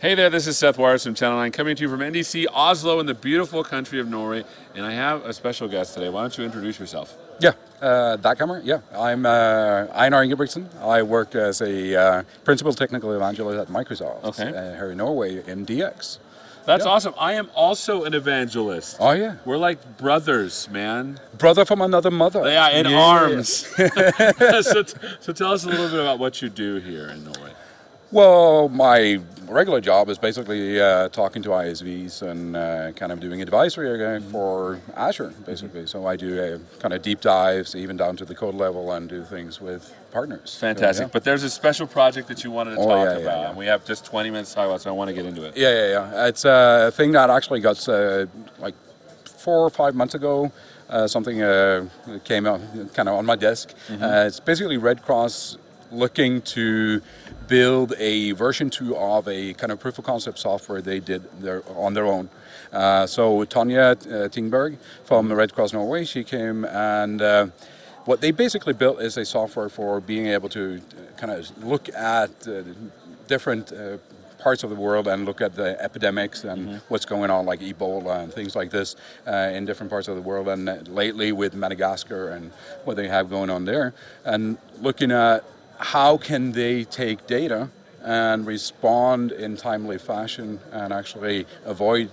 Hey there, this is Seth Wires from Channel 9 coming to you from NDC Oslo in the beautiful country of Norway. And I have a special guest today. Why don't you introduce yourself? Yeah, that camera. Yeah, I'm Einar Ingebrigtsen. I work as a principal technical evangelist at Microsoft here in Norway in DX. That's awesome. I am also an evangelist. Oh, yeah. We're like brothers, man. Brother from another mother. Yeah, in arms. So tell us a little bit about what you do here in Norway. Well, my regular job is basically talking to ISVs and kind of doing advisory for Azure, basically. So I do kind of deep dives, even down to the code level, and do things with partners. Fantastic. So, yeah. But there's a special project that you wanted to talk about. Yeah. And we have just 20 minutes to talk about, so I want to get into it. Yeah. It's a thing that actually got like 4 or 5 months ago. Something came out kind of on my desk. It's basically Red Cross looking to build a version 2 of a kind of proof of concept software they did on their own. So Tanya Tingberg from Red Cross Norway, she came and what they basically built is a software for being able to kind of look at different parts of the world and look at the epidemics and what's going on, like Ebola and things like this in different parts of the world, and lately with Madagascar and what they have going on there, and looking at how can they take data and respond in timely fashion and actually avoid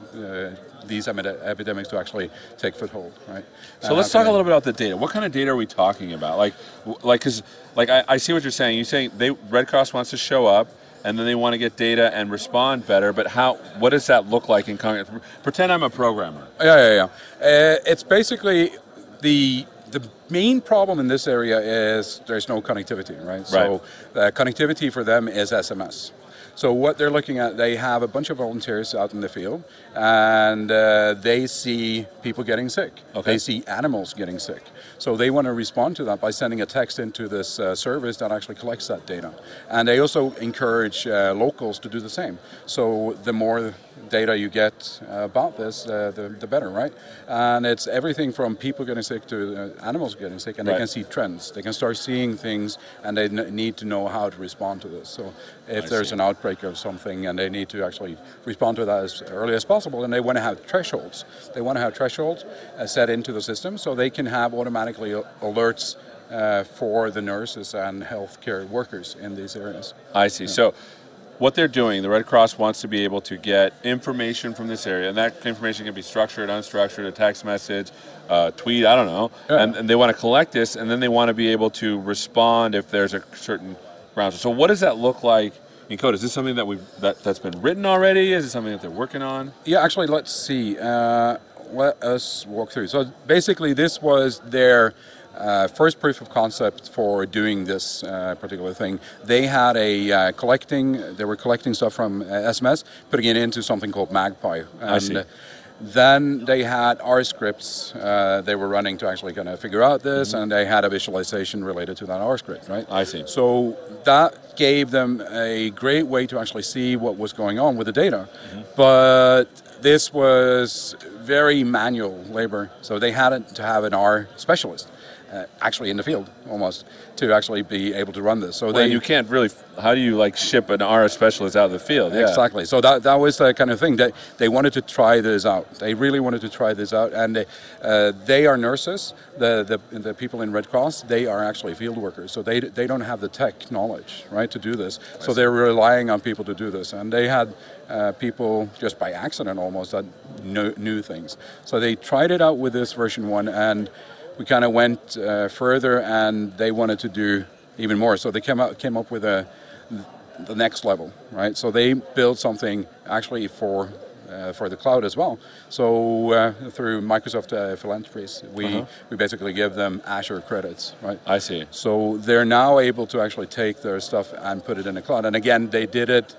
these epidemics to actually take foothold, right? So let's talk a little bit about the data. What kind of data are we talking about? Because I see what you're saying. You're saying Red Cross wants to show up, and then they want to get data and respond better. But what does that look like in concrete? Pretend I'm a programmer. Yeah. It's basically the main problem in this area is there's no connectivity, right? So connectivity for them is SMS. So what they're looking at, they have a bunch of volunteers out in the field, and they see people getting sick. They see animals getting sick. So they want to respond to that by sending a text into this service that actually collects that data. And they also encourage locals to do the same. So the more data you get about this, the better, right? And it's everything from people getting sick to animals getting sick, and they can see trends. They can start seeing things, and they need to know how to respond to this. So if there's an outbreak of something, and they need to actually respond to that as early as possible, and they want to have thresholds. They want to have thresholds set into the system so they can have automatically alerts for the nurses and healthcare workers in these areas. I see. Yeah. So what they're doing, the Red Cross wants to be able to get information from this area, and that information can be structured, unstructured, a text message, tweet, I don't know, and they want to collect this, and then they want to be able to respond if there's a certain ground. So what does that look like in code? Is this something that's been written already? Is it something that they're working on? Yeah, actually, let's see. Let us walk through. So basically, this was their first proof of concept for doing this particular thing. They had they were collecting stuff from SMS, putting it into something called Magpie. And I see. Then they had R scripts they were running to actually kind of figure out this, and they had a visualization related to that R script, right? I see. So that gave them a great way to actually see what was going on with the data. But this was very manual labor, so they had to have an R specialist actually in the field almost to actually be able to run this. So you can't really. How do you ship an R specialist out of the field? Yeah. Exactly. So that was the kind of thing that they wanted to try this out. They really wanted to try this out, and they are nurses. The people in Red Cross, they are actually field workers, so they don't have the tech knowledge, right, to do this. So they're relying on people to do this, and they had people just by accident almost that knew things. So they tried it out with this version 1, and we kind of went further, and they wanted to do even more. So they came up with the next level, right? So they built something actually for the cloud as well. So through Microsoft Philanthropies, we basically give them Azure credits, right? I see. So they're now able to actually take their stuff and put it in the cloud. And again, they did it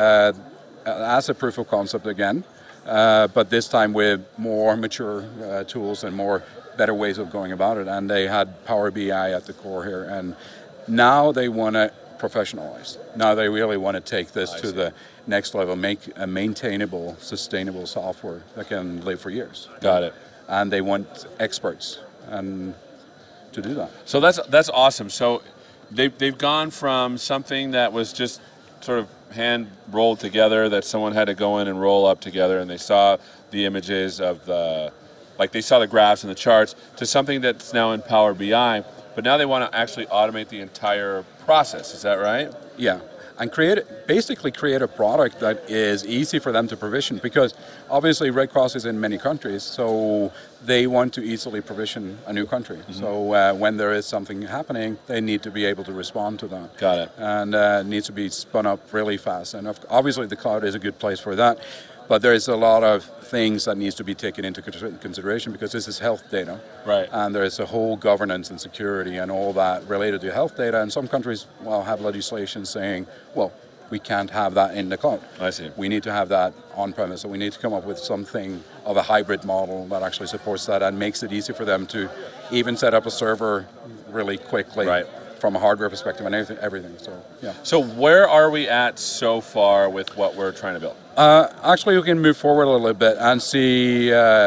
as a proof of concept again, but this time with more mature tools and better ways of going about it. And they had Power BI at the core here, and now they want to professionalize. Now they really want to take this to the next level, make a maintainable, sustainable software that can live for years. Got it. And they want experts to do that. So that's awesome. So they've gone from something that was just sort of hand rolled together that someone had to go in and roll up together, and they saw the images of they saw the graphs and the charts, to something that's now in Power BI, but now they want to actually automate the entire process. Is that right? Yeah. And basically create a product that is easy for them to provision, because obviously Red Cross is in many countries, so they want to easily provision a new country. Mm-hmm. So when there is something happening, they need to be able to respond to that. Got it. And it needs to be spun up really fast. And obviously the cloud is a good place for that. But there's a lot of things that needs to be taken into consideration, because this is health data. Right. And there's a whole governance and security and all that related to health data. And some countries have legislation saying, well, we can't have that in the cloud. I see. We need to have that on-premise. So we need to come up with something of a hybrid model that actually supports that and makes it easy for them to even set up a server really quickly. Right. From a hardware perspective and everything. So, yeah. So where are we at so far with what we're trying to build? Actually, we can move forward a little bit and see.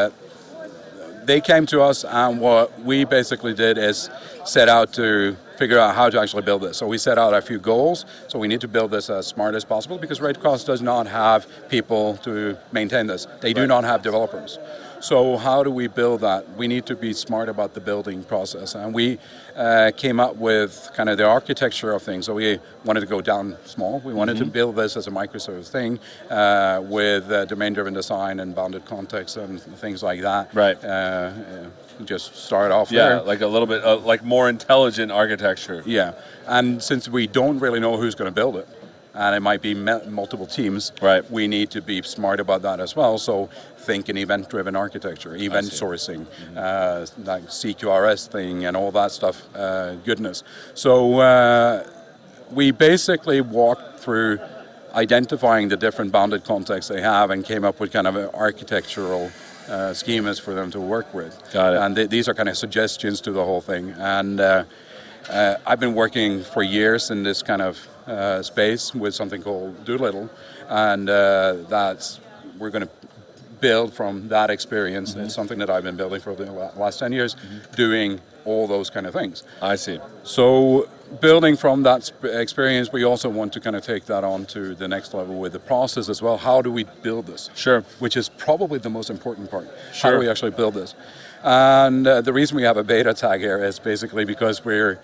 They came to us, and what we basically did is set out to figure out how to actually build this. So we set out a few goals. So we need to build this as smart as possible, because Red Cross does not have people to maintain this. They do not have developers. So how do we build that? We need to be smart about the building process. And we came up with kind of the architecture of things. So we wanted to go down small. We wanted to build this as a microservice thing with domain-driven design and bounded context and things like that. Right. Just start off there. Yeah, like a little bit, like more intelligent architecture. Yeah. And since we don't really know who's going to build it, and it might be multiple teams, right, we need to be smart about that as well. So think an event-driven architecture, event sourcing, like CQRS thing and all that stuff, goodness. So we basically walked through identifying the different bounded contexts they have and came up with kind of an architectural schemas for them to work with. Got it. And these are kind of suggestions to the whole thing. And I've been working for years in this kind of space with something called Doolittle, and we're going to build from that experience. Mm-hmm. It's something that I've been building for the last 10 years, doing all those kind of things. I see. So building from that experience, we also want to kind of take that on to the next level with the process as well. How do we build this? Sure. Which is probably the most important part. Sure. How do we actually build this? And the reason we have a beta tag here is basically because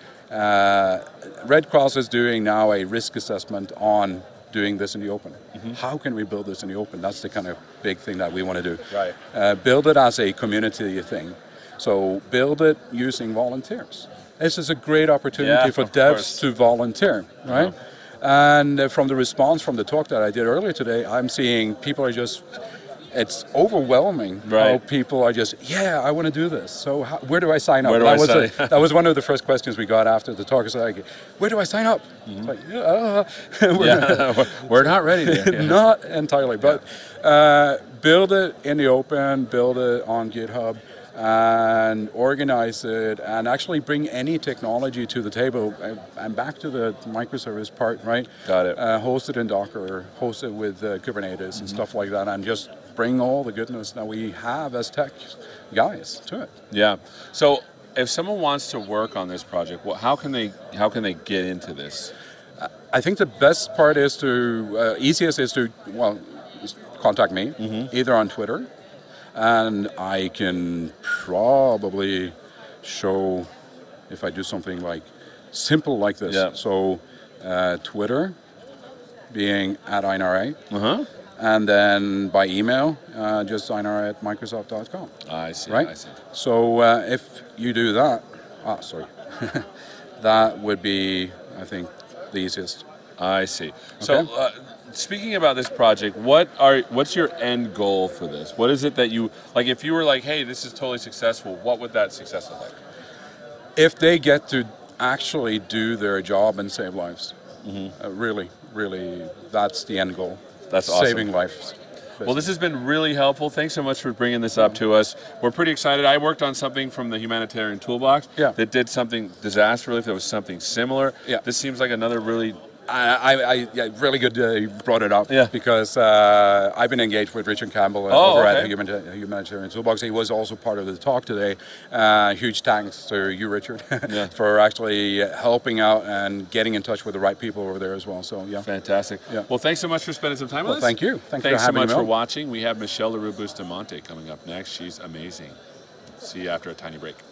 Red Cross is doing now a risk assessment on doing this in the open. Mm-hmm. How can we build this in the open? That's the kind of big thing that we want to do. Right. Build it as a community thing. So build it using volunteers. This is a great opportunity for devs to volunteer, right? Uh-huh. And from the response from the talk that I did earlier today, I'm seeing people are just, it's overwhelming how people are just, I want to do this. So where do I sign up? That was one of the first questions we got after the talk. It's like, where do I sign up? Mm-hmm. It's like, we're not ready yet. Not entirely, but build it in the open, build it on GitHub, and organize it, and actually bring any technology to the table. And back to the microservice part, right? Got it. Host it in Docker, host it with Kubernetes and stuff like that, and just bring all the goodness that we have as tech guys to it. Yeah. So if someone wants to work on this project, how can they get into this? I think the best part is easiest is to contact me, either on Twitter, and I can probably show if I do something like simple like this. Yeah. So Twitter being at einara, and then by email, just einara@microsoft.com. I see. Right? I see. So if you do that, that would be, I think, the easiest. I see. Okay. So speaking about this project, what's your end goal for this? What is it that you, like, if you were like, hey, this is totally successful, what would that success look like? If they get to actually do their job and save lives, really, that's the end goal. That's awesome. Saving lives. Well, this has been really helpful. Thanks so much for bringing this up to us. We're pretty excited. I worked on something from the Humanitarian Toolbox that did something disaster relief that was something similar. Yeah. This seems like another really Yeah, really good you brought it up, because I've been engaged with Richard Campbell over at Humanitarian Toolbox. He was also part of the talk today. Huge thanks to you, Richard, for actually helping out and getting in touch with the right people over there as well. So, yeah. Fantastic. Yeah. Well, thanks so much for spending some time with us. Thank you. Thanks so much for watching. We have Michelle Leroux Bustamante coming up next. She's amazing. See you after a tiny break.